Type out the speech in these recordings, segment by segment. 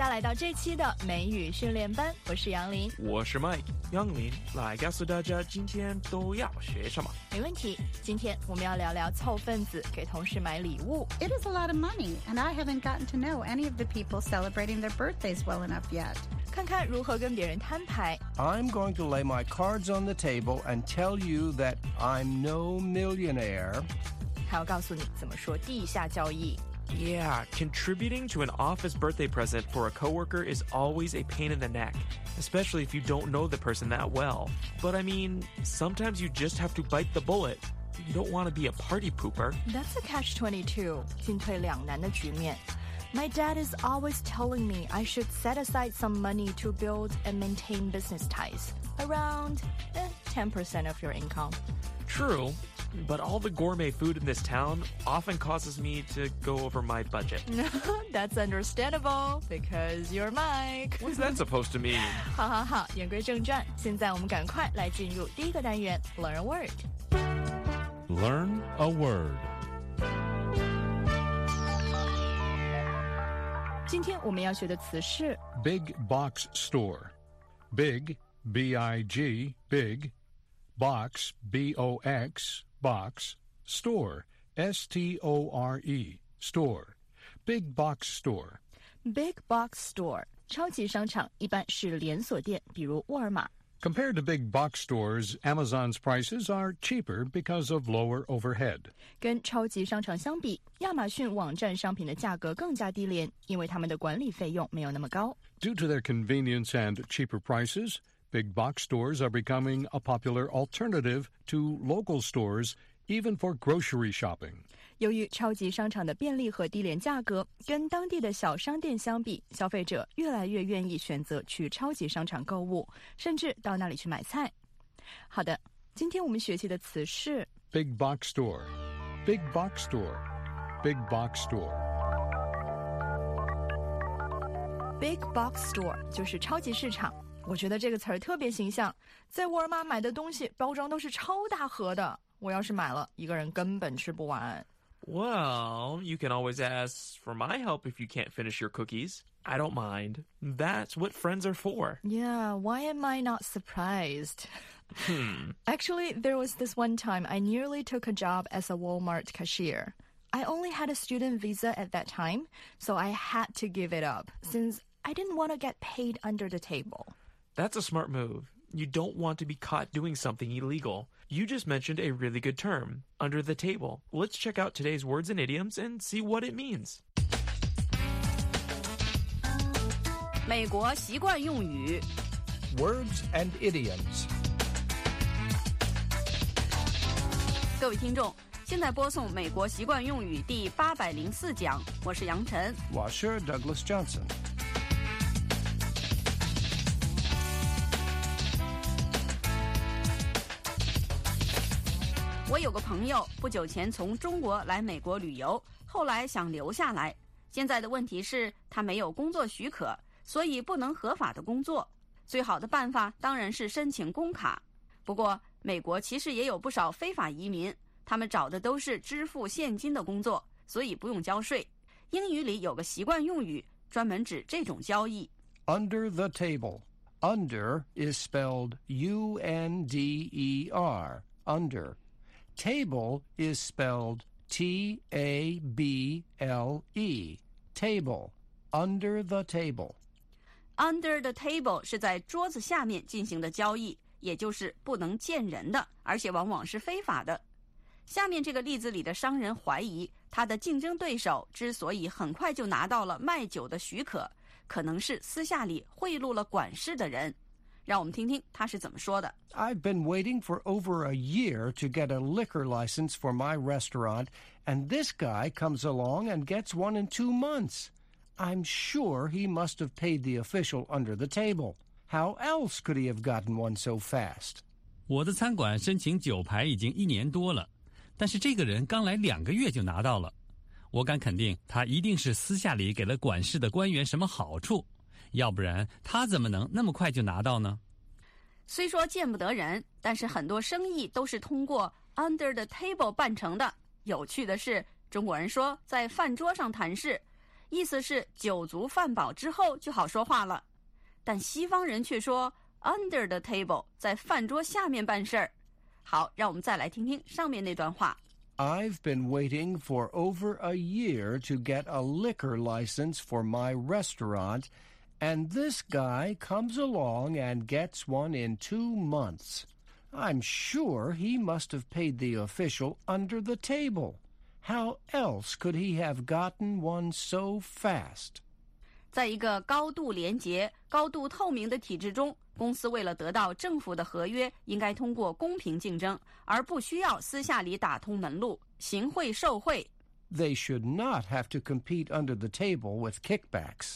家来到这期的美语训练班，我是杨林， 我是 Mike。杨林来告诉大家今天都要学什么？ 没问题。今天我们要聊聊凑份子给同事买礼物。 It is a lot of money, and I haven't gotten to know any of the people celebrating their birthdays well enough yet. 看看如何跟别人摊牌。 I'm going to lay my cards on the table and tell you that I'm no millionaire. 还要告诉你怎么说地下交易。 Yeah, contributing to an office birthday present for a coworker is always a pain in the neck, especially if you don't know the person that well. But I mean, sometimes you just have to bite the bullet. You don't want to be a party pooper. That's a catch-22, 进退两难的局面。My dad is always telling me I should set aside some money to build and maintain business ties, around 10% of your income. True, but all the gourmet food in this town often causes me to go over my budget. That's understandable, because you're Mike. What's that supposed to mean? 好，言归正传，现在我们赶快来进入第一个单元 Learn a Word. Learn a word. 今天我们要学的词是 Big box store. Big, B-I-G, big. Box, B-O-X, box. Store, S-T-O-R-E, store. Big box store. Big Box Store. 超级商场一般是连锁店，比如沃尔玛。 Compared to big box stores, Amazon's prices are cheaper because of lower overhead. 跟超级商场相比，亚马逊网站商品的价格更加低廉，因为他们的管理费用没有那么高。 Due to their convenience and cheaper prices, big box stores are becoming a popular alternative to local stores, even for grocery shopping. 由于超级商场的便利和低廉价格，跟当地的小商店相比，消费者越来越愿意选择去超级商场购物，甚至到那里去买菜。好的，今天我们学习的词是 Big box store. Big box store. Big box store. Big Box Store 就是超级市场。我觉得这个词儿特别形象，在沃尔玛买的东西包装都是超大盒的，我要是买了，一个人根本吃不完。 Well, you can always ask for my help if you can't finish your cookies. I don't mind. That's what friends are for. Yeah, why am I not surprised? Actually, there was this one time I nearly took a job as a Walmart cashier. I only had a student visa at that time, so I had to give it up since I didn't want to get paid under the table. That's a smart move. You don't want to be caught doing something illegal. You just mentioned a really good term, under the table. Let's check out today's words and idioms and see what it means. 美国习惯用语 Words and idioms. 各位听众，现在播送美国习惯用语第804讲，我是杨晨。 我是 Douglas Johnson. 我有个朋友不久前从中国来美国旅游，后来想留下来。现在的问题是他没有工作许可，所以不能合法的工作。最好的办法当然是申请工卡。不过，美国其实也有不少非法移民，他们找的都是支付现金的工作，所以不用交税。英语里有个习惯用语，专门指这种交易。 Under the table. Under is spelled U-N-D-E-R. Under. Table is spelled T-A-B-L-E. Table. Under the table. Under the table 是在桌子下面进行的交易，也就是不能见人的，而且往往是非法的。下面这个例子里的商人怀疑，他的竞争对手之所以很快就拿到了卖酒的许可，可能是私下里贿赂了管事的人。让我们听听他是怎么说的。 I've been waiting for over a year to get a liquor license for my restaurant, and this guy comes along and gets one in 2 months. I'm sure he must have paid the official under the table. How else could he have gotten one so fast? 我的餐馆申请酒牌已经1年多了，但是这个人刚来2个月就拿到了。我敢肯定，他一定是私下里给了管事的官员什么好处。要不然他怎么能那么快就拿到呢？ 虽说见不得人，但是很多生意都是通过 under the table 办成的。有趣的是，中国人说在饭桌上谈事， 意思是酒足饭饱之后就好说话了。但西方人却说 under the table， 在饭桌下面办事儿。好，让我们再来听听上面那段话。 I've been waiting for over a year to get a liquor license for my restaurant, and this guy comes along and gets one in 2 months. I'm sure he must have paid the official under the table. How else could he have gotten one so fast? 在一个高度廉洁、高度透明的体制中，公司为了得到政府的合约，应该通过公平竞争，而不需要私下里打通门路，行贿受贿。 They should not have to compete under the table with kickbacks.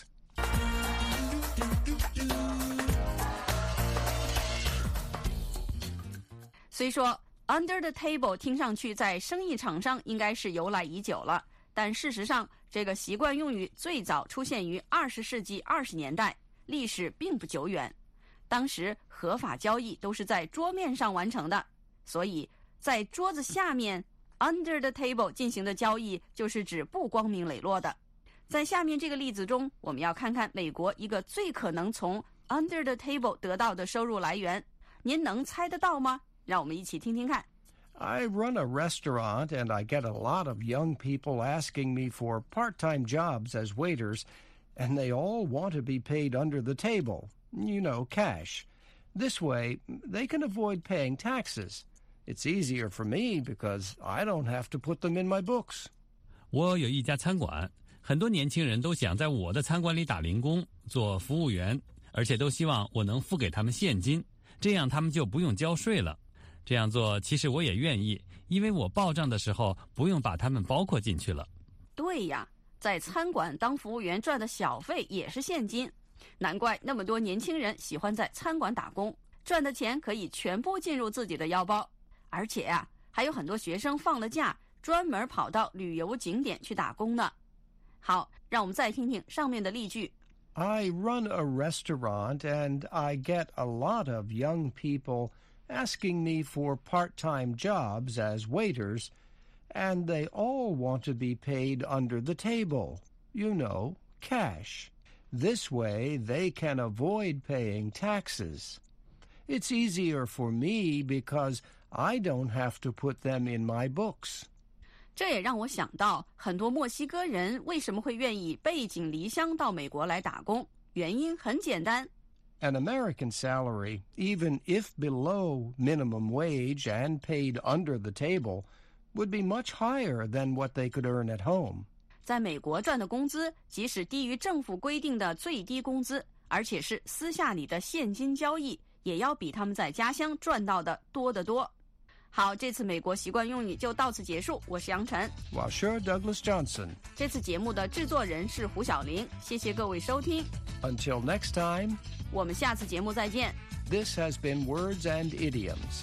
虽说 under the table 听上去在生意场上应该是由来已久了，但事实上这个习惯用语最早出现于20世纪20年代，历史并不久远。当时合法交易都是在桌面上完成的，所以在桌子下面 under the table 进行的交易就是指不光明磊落的。在下面这个例子中，我们要看看美国一个最可能从 under the table 得到的收入来源，您能猜得到吗？让我们一起听听看。 I run a restaurant, and I get a lot of young people asking me for part-time jobs as waiters, and they all want to be paid under the table, you know, cash. This way, they can avoid paying taxes. It's easier for me because I don't have to put them in my books. 我有一家餐馆，很多年轻人都想在我的餐馆里打零工，做服务员，而且都希望我能付给他们现金，这样他们就不用交税了。这样做其实我也愿意，因为我报账的时候不用把他们包括进去了。 对呀，在餐馆当服务员赚的小费也是现金，难怪那么多年轻人喜欢在餐馆打工，赚的钱可以全部进入自己的腰包。而且呀，还有很多学生放了假，专门跑到旅游景点去打工呢。好，让我们再听听上面的例句。 I run a restaurant, and I get a lot of young people asking me for part-time jobs as waiters, and they all want to be paid under the table, you know, cash. This way, they can avoid paying taxes. It's easier for me because I don't have to put them in my books. 这也让我想到，很多墨西哥人为什么会愿意背井离乡到美国来打工？原因很简单。 An American salary, even if below minimum wage and paid under the table, would be much higher than what they could earn at home. 在美国赚的工资，即使低于政府规定的最低工资，而且是私下里的现金交易，也要比他们在家乡赚到的多得多。好，这次美国习惯用语就到此结束。我是杨晨， 我是 Douglas Johnson。 这次节目的制作人是胡小玲，谢谢各位收听。 Until next time, 我们下次节目再见。 This has been Words and Idioms.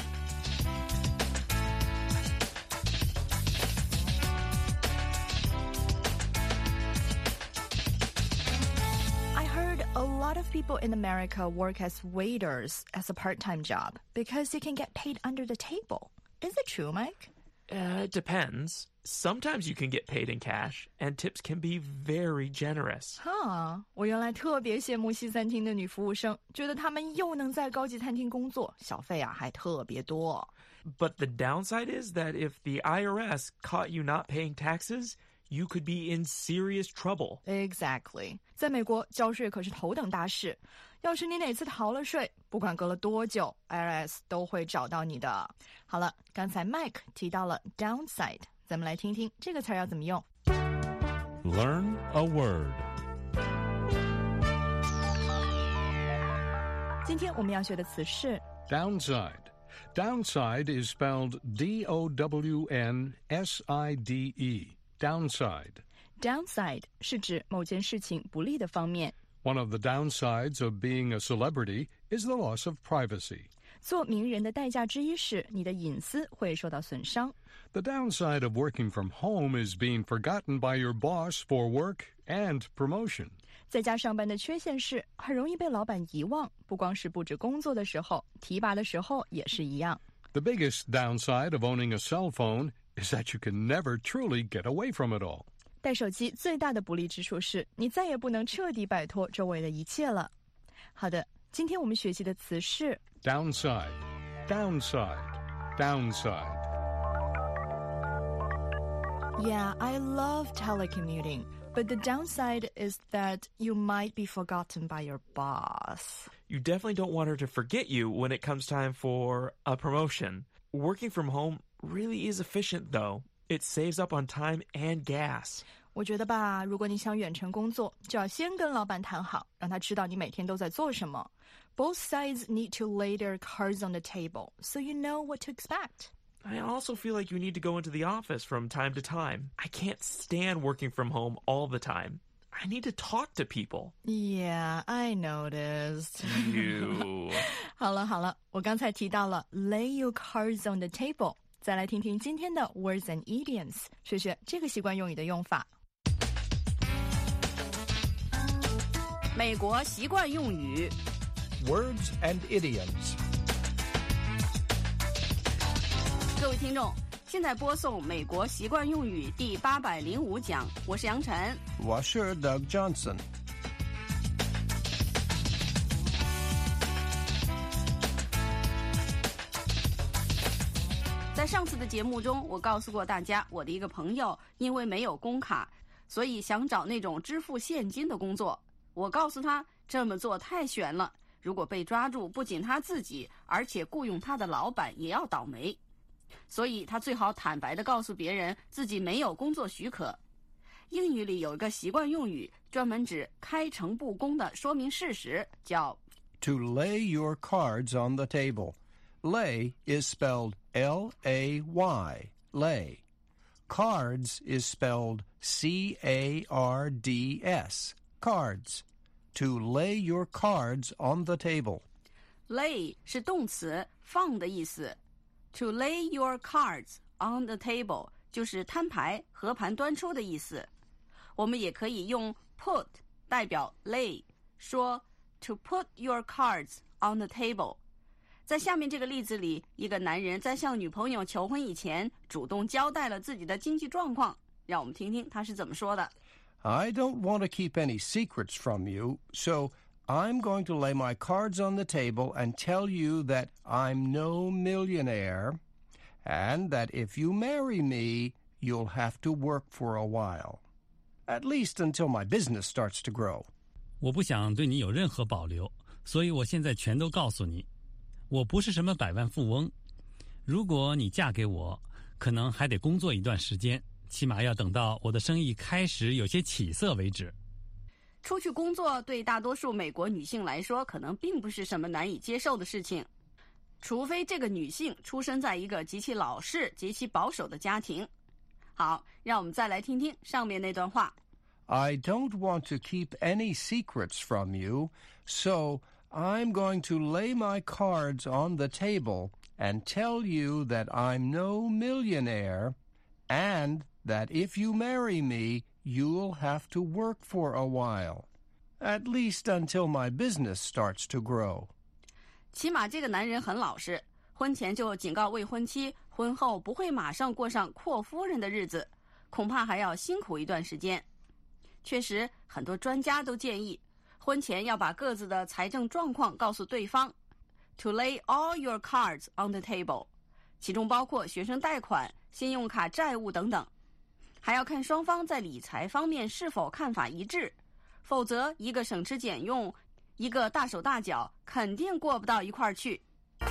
A lot of people in America work as waiters as a part-time job because you can get paid under the table. Is it true, Mike? It depends. Sometimes you can get paid in cash, and tips can be very generous. 我原来特别羡慕西餐厅的女服务生，觉得她们又能在高级餐厅工作，小费啊还特别多。 But the downside is that if the IRS caught you not paying taxes, you could be in serious trouble. Exactly. 在美国，交税可是头等大事。要是你哪次逃了税，不管隔了多久 ，IRS 都会找到你的。好了，刚才 Mike 提到了 downside， 咱们来听听这个词儿要怎么用。 Learn a word. 今天我们要学的词是 Downside. Downside is spelled D-O-W-N-S-I-D-E. Downside. Downside 是指某件事情不利的方面。 One of the downsides of being a celebrity is the loss of privacy. 做名人的代价之一是你的隐私会受到损伤。 The downside of working from home is being forgotten by your boss for work and promotion. 在家上班的缺陷是很容易被老板遗忘，不光是布置工作的时候，提拔的时候也是一样。 The biggest downside of owning a cell phone is that you can never truly get away from it all. 带手机最大的不利之处是，你再也不能彻底摆脱周围的一切了。好的，今天我们学习的词是 Downside, downside, downside. Yeah, I love telecommuting, but the downside is that you might be forgotten by your boss. You definitely don't want her to forget you when it comes time for a promotion. Working from home really is efficient, though. It saves up on time and gas. 我觉得吧，如果你想远程工作，就要先跟老板谈好，让他知道你每天都在做什么。Both sides need to lay their cards on the table, so you know what to expect. I also feel like you need to go into the office from time to time. I can't stand working from home all the time. I need to talk to people. Yeah, I noticed. You. 好了，我刚才提到了 lay your cards on the table. 再来听听今天的 words and idioms， 学学这个习惯用语的用法。 美国习惯用语 Words and idioms. 各位听众，现在播送美国习惯用语第805讲，我是杨晨。 我是 Doug Johnson. 在上次的节目中，我告诉过大家，我的一个朋友因为没有工卡，所以想找那种支付现金的工作。我告诉他，这么做太悬了，如果被抓住，不仅他自己，而且雇佣他的老板也要倒霉。所以他最好坦白地告诉别人自己没有工作许可。英语里有一个习惯用语，专门指开诚布公地说明事实，叫 To lay your cards on the table. Lay is spelled L-A-Y, lay. Cards is spelled C-A-R-D-S, cards. To lay your cards on the table. lay 是动词，放的意思。To lay your cards on the table 就是摊牌、和盘端出的意思。我们也可以用 put 代表 lay， 说 to put your cards on the table。在下面这个例子里，一个男人在向女朋友求婚以前，主动交代了自己的经济状况。让我们听听他是怎么说的。 I don't want to keep any secrets from you, so I'm going to lay my cards on the table and tell you that I'm no millionaire, and that if you marry me, you'll have to work for a while. At least until my business starts to grow. 我不想对你有任何保留，所以我现在全都告诉你。我不是什么百万富翁，如果你嫁给我，可能还得工作一段时间，起码要等到我的生意开始有些起色为止。 出去工作对大多数美国女性来说，可能并不是什么难以接受的事情，除非这个女性出生在一个极其老式、极其保守的家庭。好，让我们再来听听上面那段话。 I don't want to keep any secrets from you, so I'm going to lay my cards on the table and tell you that I'm no millionaire, and that if you marry me, you'll have to work for a while, at least until my business starts to grow. 起码这个男人很老实，婚前就警告未婚妻，婚后不会马上过上阔夫人的日子，恐怕还要辛苦一段时间。确实，很多专家都建议，婚前要把各自的财政状况告诉对方 ，to lay all your cards on the table， 其中包括学生贷款、信用卡债务等等。还要看双方在理财方面是否看法一致，否则一个省吃俭用，一个大手大脚，肯定过不到一块儿去。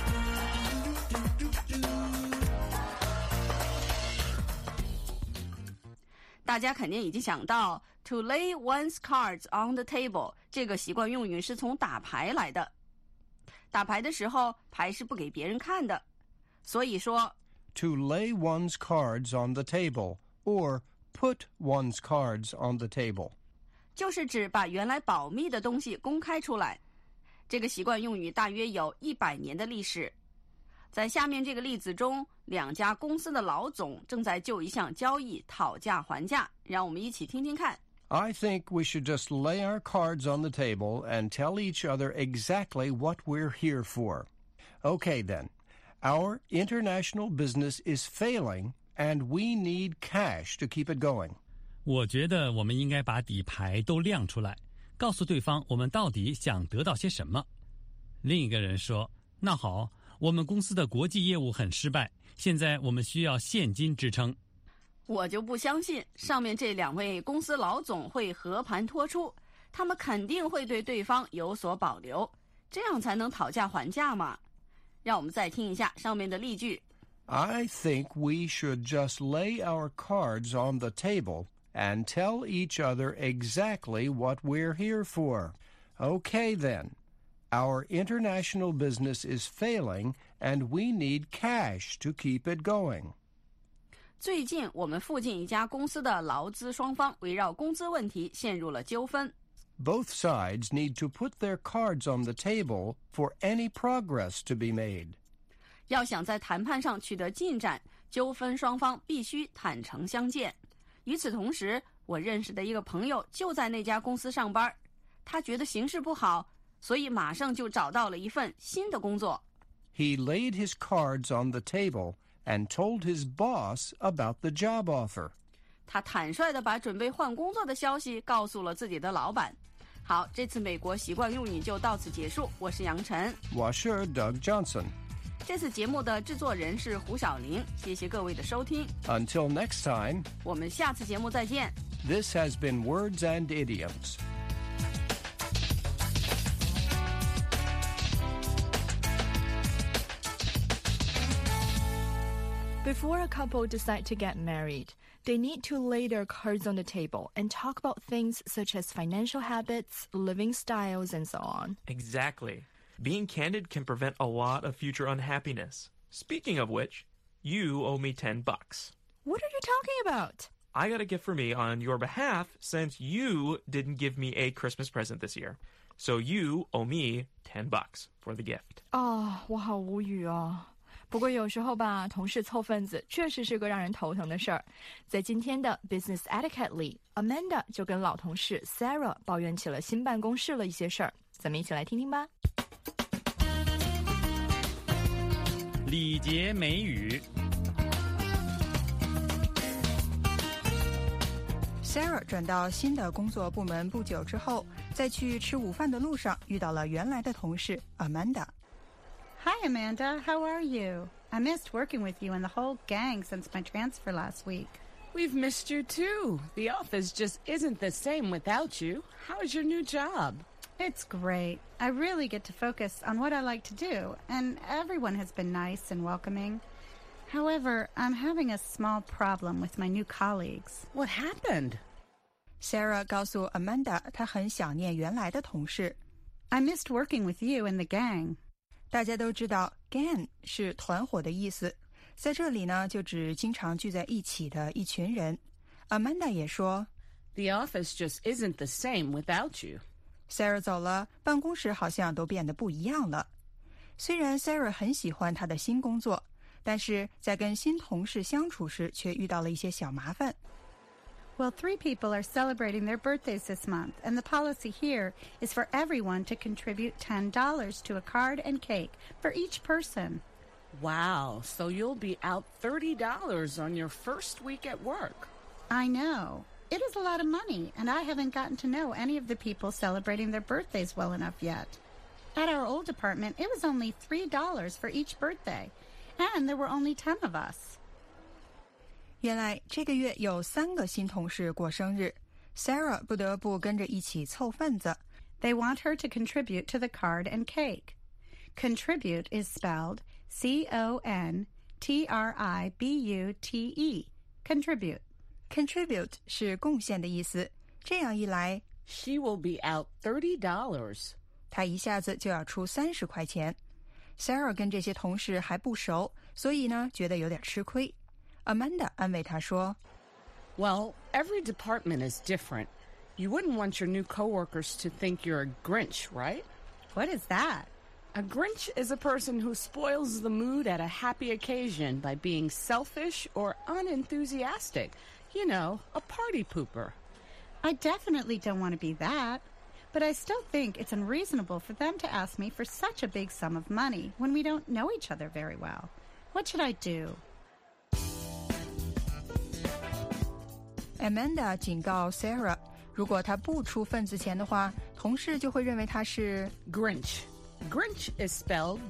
大家肯定已经想到 to lay one's cards on the table 这个习惯用语是从打牌来的。打牌的时候，牌是不给别人看的，所以说 To lay one's cards on the table, or put one's cards on the table. 就是指把原来保密的东西公开出来。这个习惯用语大约有100年的历史。在下面这个例子中，两家公司的老总正在就一项交易讨价还价，让我们一起听听看。 I think we should just lay our cards on the table and tell each other exactly what we're here for. Okay, then. Our international business is failing, and we need cash to keep it going. 我觉得我们应该把底牌都亮出来，告诉对方我们到底想得到些什么。另一个人说，那好，我们公司的国际业务很失败，现在我们需要现金支撑。 我就不相信上面这2位公司老总会和盘托出，他们肯定会对对方有所保留，这样才能讨价还价嘛。让我们再听一下上面的例句。 I think we should just lay our cards on the table and tell each other exactly what we're here for. Okay, then. Our international business is failing, and we need cash to keep it going. 最近我们附近一家公司的劳资双方围绕工资问题陷入了纠纷。 Both sides need to put their cards on the table for any progress to be made. 要想在谈判上取得进展，纠纷双方必须坦诚相见。与此同时，我认识的一个朋友就在那家公司上班，他觉得形势不好，所以马上就找到了一份新的工作。 He laid his cards on the table and told his boss about the job offer. 他坦率地把准备换工作的消息告诉了自己的老板。好，这次美国习惯用语就到此结束。我是杨晨， 我是 Doug Johnson。 这次节目的制作人是胡小玲，谢谢各位的收听。 Until next time, 我们下次节目再见。 This has been Words and Idioms. Before a couple decide to get married, they need to lay their cards on the table and talk about things such as financial habits, living styles, and so on. Exactly. Being candid can prevent a lot of future unhappiness. Speaking of which, you owe me $10. What are you talking about? I got a gift for me on your behalf since you didn't give me a Christmas present this year. So you owe me $10 for the gift. 我好无语哦。不过有时候吧，同事凑份子确实是个让人头疼的事儿。在今天的 Business Etiquette 里 ，Amanda 就跟老同事 Sarah 抱怨起了新办公室的一些事儿。咱们一起来听听吧。 礼节美语。 Sarah 转到新的工作部门不久之后，在去吃午饭的路上遇到了原来的同事 Amanda。Hi Amanda, how are you? I missed working with you and the whole gang since my transfer last week. We've missed you too. The office just isn't the same without you. How's your new job? It's great. I really get to focus on what I like to do, and everyone has been nice and welcoming. However, I'm having a small problem with my new colleagues. What happened? Sarah 告诉 Amanda 她很想念原来的同事。 I missed working with you and the gang. 大家都知道 gang 是团伙的意思，在这里呢就指经常聚在一起的一群人。Amanda 也说 The office just isn't the same without you. Sarah 走了，办公室好像都变得不一样了。虽然 Sarah 很喜欢她的新工作，但是在跟新同事相处时却遇到了一些小麻烦。 Well, 3 people are celebrating their birthdays this month, and the policy here is for everyone to contribute $10 to a card and cake for each person. Wow, so you'll be out $30 on your first week at work. I know. It is a lot of money, and I haven't gotten to know any of the people celebrating their birthdays well enough yet. At our old department, it was only $3 for each birthday, and there were only 10 of us. 原来这个月有3个新同事过生日 ，Sarah 不得不跟着一起凑份子。 They want her to contribute to the card and cake. Contribute is spelled C-O-N-T-R-I-B-U-T-E. Contribute. 是贡献的意思，这样一来 She will be out $30. 她一下子就要出30块钱。Sarah 跟这些同事还不熟，所以呢觉得有点吃亏。Amanda 安慰她说 Well, every department is different. You wouldn't want your new coworkers to think you're a Grinch, right? What is that? A Grinch is a person who spoils the mood at a happy occasion by being selfish or unenthusiastic. You know, a party pooper. I definitely don't want to be that. But I still think it's unreasonable for them to ask me for such a big sum of money when we don't know each other very well. What should I do? Amanda 警告 Sarah， 如果她不出份子钱的话，同事就会认为她是 Grinch. Grinch is spelled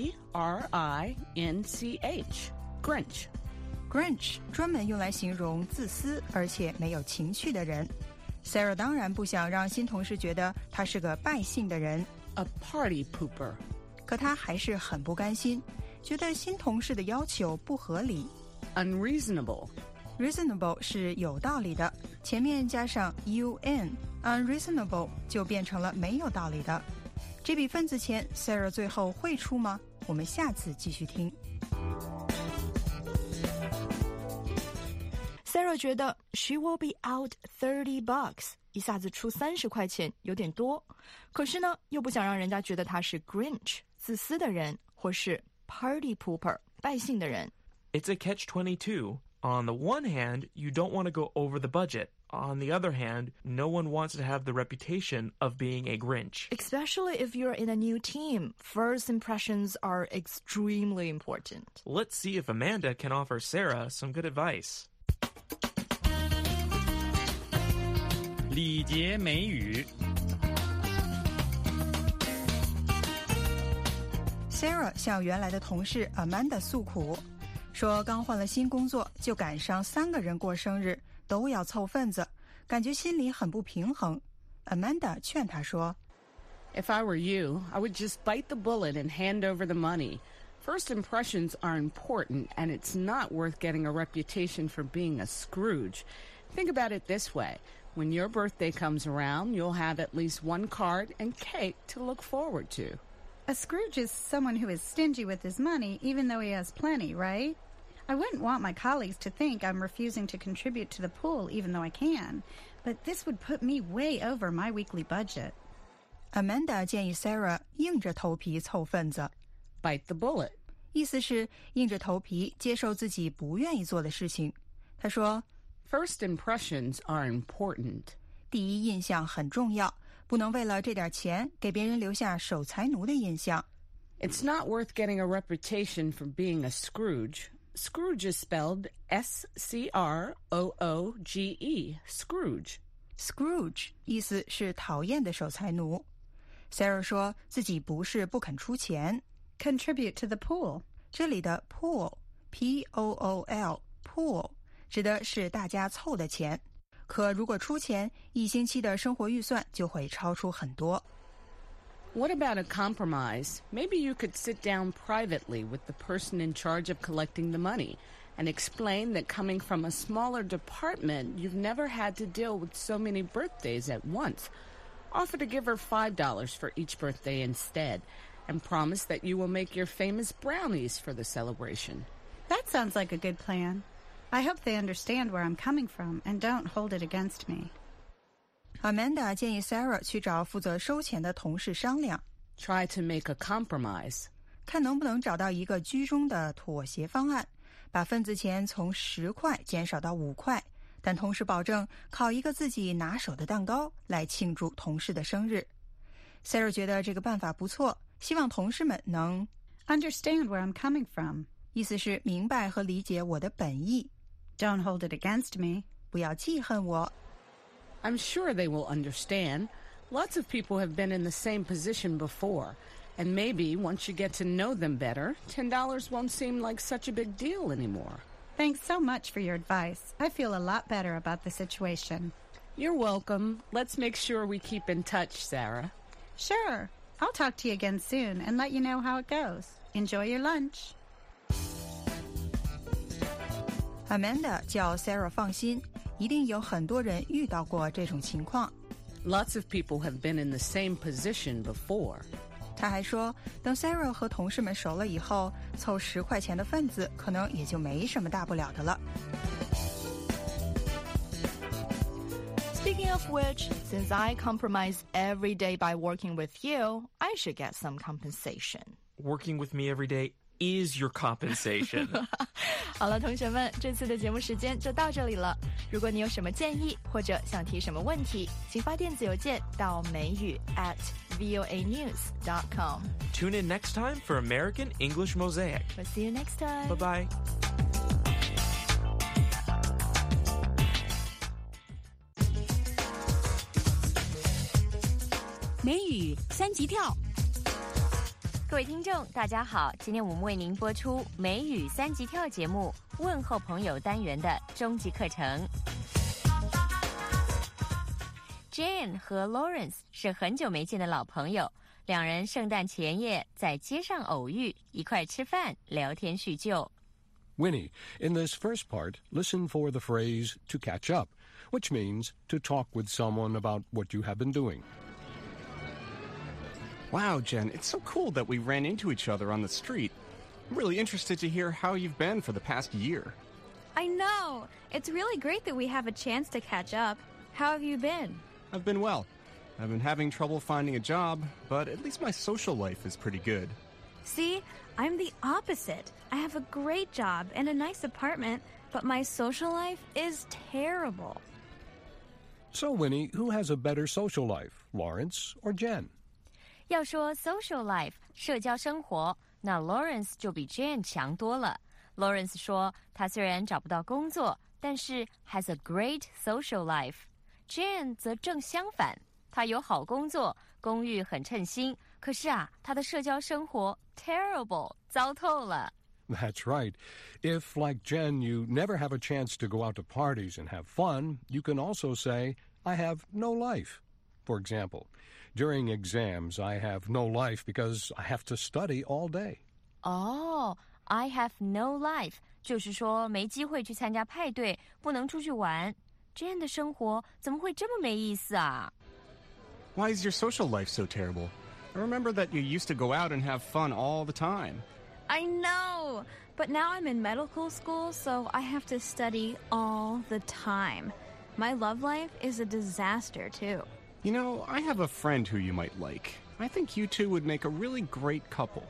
G-R-I-N-C-H. Grinch. 专门用来形容自私而且没有情趣的人。Sarah 当然不想让新同事觉得他是个败兴的人， A party pooper. 可他还是很不甘心，觉得新同事的要求不合理。 Unreasonable. Reasonable 是有道理的，前面加上 un， unreasonable 就变成了没有道理的。这笔份子钱 Sarah 最后会出吗？我们下次继续听。 Sarah 觉得 she will be out $30， 一下子出30块钱有点多，可是呢，又不想让人家觉得她是 Grinch， 自私的人，或是 party pooper， 败兴的人。 It's a catch-22. On the one hand, you don't want to go over the budget. On the other hand, no one wants to have the reputation of being a Grinch. Especially if you're in a new team, first impressions are extremely important. Let's see if Amanda can offer Sarah some good advice. 礼节美语。 Sarah 向原来的同事 Amanda 诉苦，说刚换了新工作，就赶上3个人过生日，都要凑份子，感觉心里很不平衡。Amanda 劝她说 If I were you, I would just bite the bullet and hand over the money. First impressions are important, and it's not worth getting a reputation for being a Scrooge. Think about it this way. When your birthday comes around, you'll have at least one card and cake to look forward to. A Scrooge is someone who is stingy with his money, even though he has plenty, right? I wouldn't want my colleagues to think I'm refusing to contribute to the pool, even though I can. But this would put me way over my weekly budget. Amanda 建议 Sarah 硬着头皮凑份子， Bite the bullet. 意思是硬着头皮接受自己不愿意做的事情。她说 First impressions are important. 第一印象很重要，不能为了这点钱给别人留下守财奴的印象。 It's not worth getting a reputation for being a Scrooge. Scrooge is spelled S-C-R-O-O-G-E. Scrooge. Scrooge 意思是讨厌的守财奴。Sarah 说自己不是不肯出钱， Contribute to the pool. 这里的 pool P-O-O-L pool 指的是大家凑的钱，可如果出钱，一星期的生活预算就会超出很多。 What about a compromise? Maybe you could sit down privately with the person in charge of collecting the money and explain that coming from a smaller department, you've never had to deal with so many birthdays at once. Offer to give her $5 for each birthday instead, and promise that you will make your famous brownies for the celebration. That sounds like a good plan. I hope they understand where I'm coming from and don't hold it against me. Amanda 建议 Sarah 去找负责收钱的同事商量， Try to make a compromise. 看能不能找到一个居中的妥协方案，把份子钱从10块减少到5块，但同时保证烤一个自己拿手的蛋糕来庆祝同事的生日。Sarah 觉得这个办法不错，希望同事们能 Understand where I'm coming from. 意思是明白和理解我的本意， Don't hold it against me. 不要记恨我。 I'm sure they will understand. Lots of people have been in the same position before. And maybe once you get to know them better, $10 won't seem like such a big deal anymore. Thanks so much for your advice. I feel a lot better about the situation. You're welcome. Let's make sure we keep in touch, Sarah. Sure. I'll talk to you again soon and let you know how it goes. Enjoy your lunch. Amanda 叫 Sarah 放心，一定有很多人遇到过这种情况。 Lots of people have been in the same position before. 他还说，等 Sarah 和同事们熟了以后，凑10块钱的份子，可能也就没什么大不了的了。 Speaking of which, since I compromise every day by working with you, I should get some compensation. Working with me every day is your compensation. 好了，同学们，这次的节目时间就到这里了。如果你有什么建议或者想提什么问题，请发电子邮件到美语@voanews.com. Tune in next time for American English Mosaic. We'll see you next time. Bye-bye. 美语三级跳。 各位听众，大家好，今天我们为您播出美语三级跳节目问候朋友单元的终极课程。Jane 和 Lawrence 是很久没见的老朋友，两人圣诞前夜在街上偶遇，一块吃饭聊天叙旧。 Winnie, in this first part, listen for the phrase to catch up, which means to talk with someone about what you have been doing. Wow, Jen, it's so cool that we ran into each other on the street. I'm really interested to hear how you've been for the past year. I know. It's really great that we have a chance to catch up. How have you been? I've been well. I've been having trouble finding a job, but at least my social life is pretty good. See, I'm the opposite. I have a great job and a nice apartment, but my social life is terrible. So, Winnie, who has a better social life, Lawrence or Jen? 要说 social life 社交生活，那 Lawrence 就比 Jane 强多了。Lawrence 说，他虽然找不到工作，但是 has a great social life。Jane 则正相反，她有好工作，公寓很称心，可是啊，她的社交生活 terrible， 糟透了。 That's right. If, like Jen, you never have a chance to go out to parties and have fun, you can also say, I have no life. For example, during exams, I have no life because I have to study all day. Oh, I have no life 就是说没机会去参加派对，不能出去玩。Jane 的生活怎么会这么没意思啊？ Why is your social life so terrible? I remember that you used to go out and have fun all the time. I know. But now I'm in medical school, so I have to study all the time. My love life is a disaster, too. You know, I have a friend who you might like. I think you two would make a really great couple.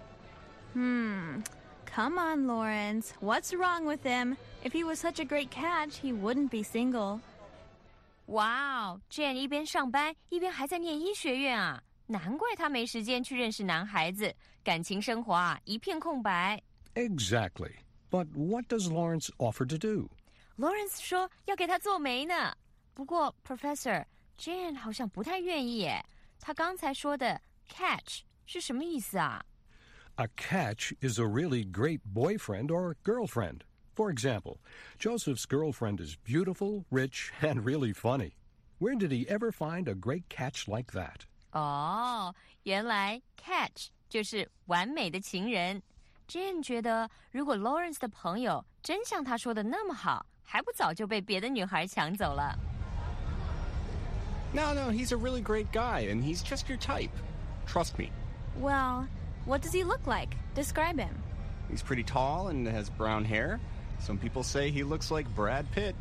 Come on, Lawrence. What's wrong with him? If he was such a great catch, he wouldn't be single. 哇哦 Jane 一边上班一边还在念医学院啊，难怪他没时间去认识男孩子，感情生活啊一片空白。 Exactly. But what does Lawrence offer to do? Lawrence 说要给他做媒呢。不过 Professor Jane 好像不太愿意耶。他刚才说的 catch 是什么意思啊？ A catch is a really great boyfriend or girlfriend. For example, Joseph's girlfriend is beautiful, rich, and really funny. Where did he ever find a great catch like that? 哦，原来 catch 就是完美的情人。Jane 觉得，如果 Lawrence 的朋友真像他说的那么好，还不早就被别的女孩抢走了。 No, he's a really great guy, and he's just your type. Trust me. Well, what does he look like? Describe him. He's pretty tall and has brown hair. Some people say he looks like Brad Pitt.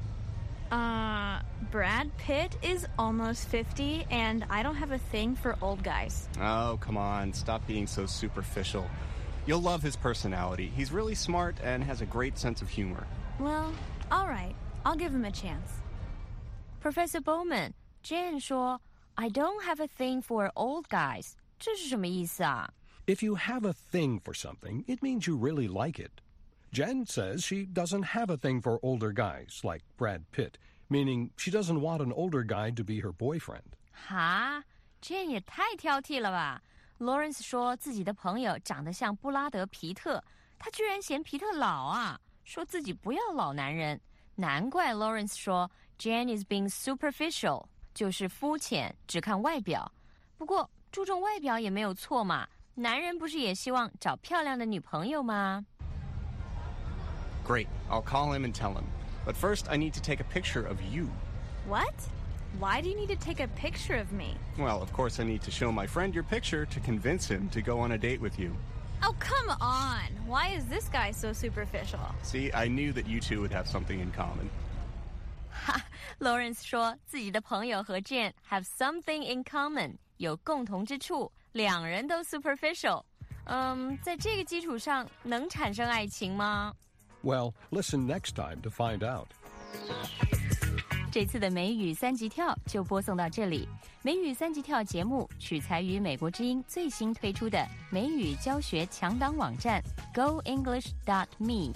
Brad Pitt is almost 50, and I don't have a thing for old guys. Oh, come on. Stop being so superficial. You'll love his personality. He's really smart and has a great sense of humor. Well, all right. I'll give him a chance. Professor Bowman, Jane 说 I don't have a thing for old guys. 这是什么意思啊？ If you have a thing for something, it means you really like it. Jen says she doesn't have a thing for older guys, like Brad Pitt, meaning she doesn't want an older guy to be her boyfriend. 哈 Jane 也太挑剔了吧。Lawrence 说自己的朋友长得像布拉德·皮特，他居然嫌皮特老啊，说自己不要老男人。难怪 Lawrence 说 Jane is being superficial， 就是肤浅，只看外表。不过注重外表也没有错嘛，男人不是也希望找漂亮的女朋友吗？ Great. I'll call him and tell him. But first, I need to take a picture of you. What? Why do you need to take a picture of me? Well, of course, I need to show my friend your picture to convince him to go on a date with you. Oh, come on. Why is this guy so superficial? See, I knew that you two would have something in common. 哈 Lawrence 说自己的朋友和 Jane have something in common， 有共同之处，两人都 superficial。在这个基础上能产生爱情吗？ Well, listen next time to find out. 这次的美语三级跳就播送到这里。美语三级跳节目取材于美国之音最新推出的美语教学强档网站 GoEnglish.me。